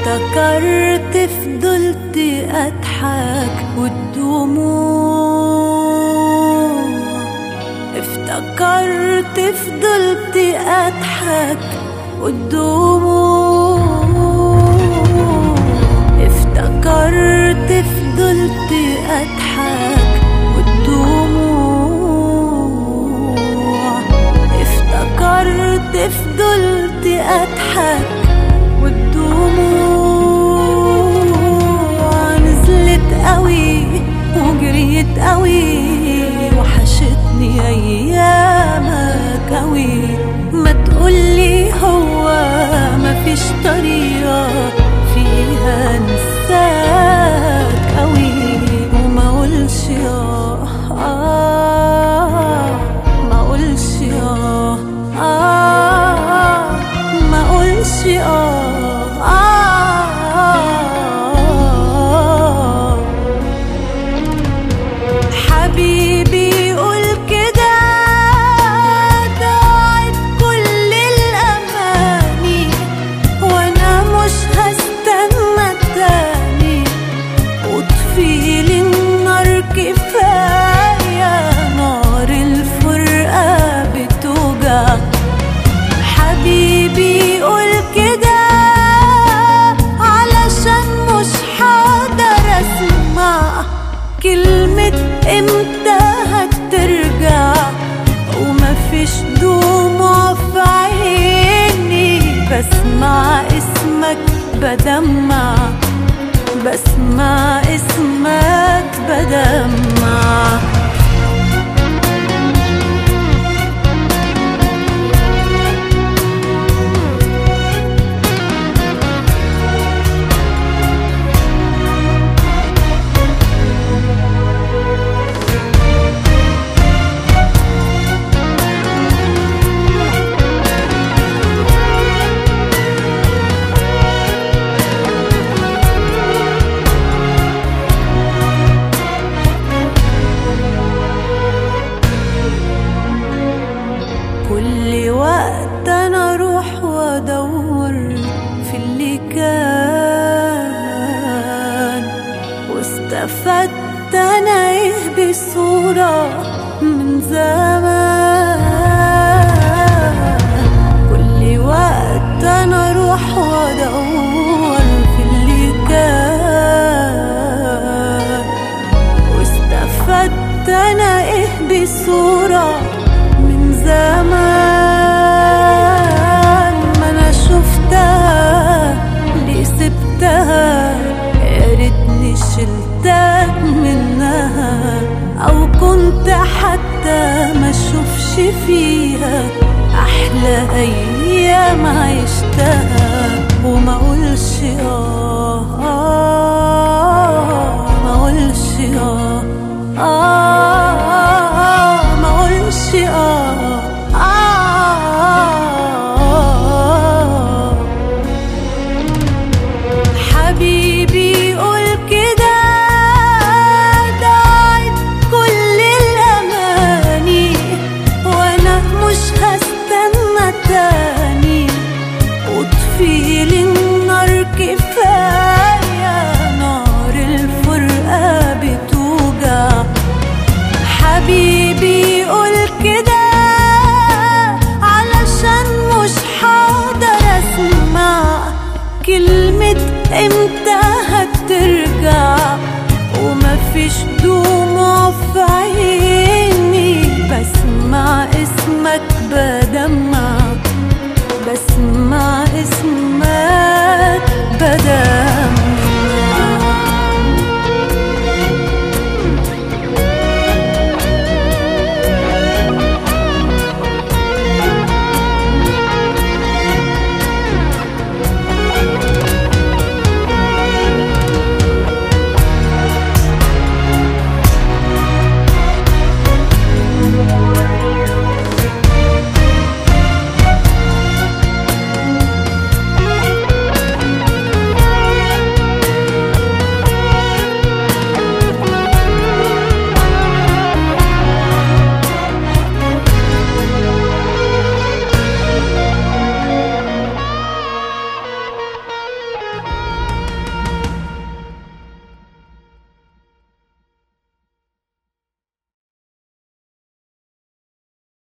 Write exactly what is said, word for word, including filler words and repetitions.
افتكرت فضلت اضحك والدموع، افتكرت فضلت اضحك والدموع، افتكرت فضلت اضحك والدموع، افتكرت فضلت اضحك والدموع نزلت قوي وجريت قوي، وحشتني ايامك قوي. ما تقولي هو مفيش طريقة فيها نساك قوي، وما اقولش اه اه ما اقولش اه اه ما اقولش اه حبيبي قول كده، ضاعت كل الأماني وأنا مش هستنى تاني، وطفيلي النار كفاية، نار الفرقة بتوجع. حبيبي قول كده علشان مش حقدر أسمع كلمة امتى هترجع، ومفيش دموع في عيني، بسمع اسمك بدمع، بسمع اسمك بدمع. كل وقت انا اروح وادور في اللي كان، واستفدت انا ايه بصورة من زمان. كل وقت انا اروح وادور في اللي كان، واستفدت انا ايه بصورة زمان. ما انا شفتها ليه سبتها، يا ريتني شلتك منها، او كنت حتى ما اشوفش فيها احلى ايام عشتها، وما اقولش اه اه ما اقولش اه اه ما اقولش اه حبيبي قول كده، ضاعت كل الأماني وأنا مش هستنى تاني، وطفيلي النار كفاية، نار الفرقة بتوجع. حبيبي قول كده علشان مش حقدر أسمع كلمة امتى هترجع، ومفيش دور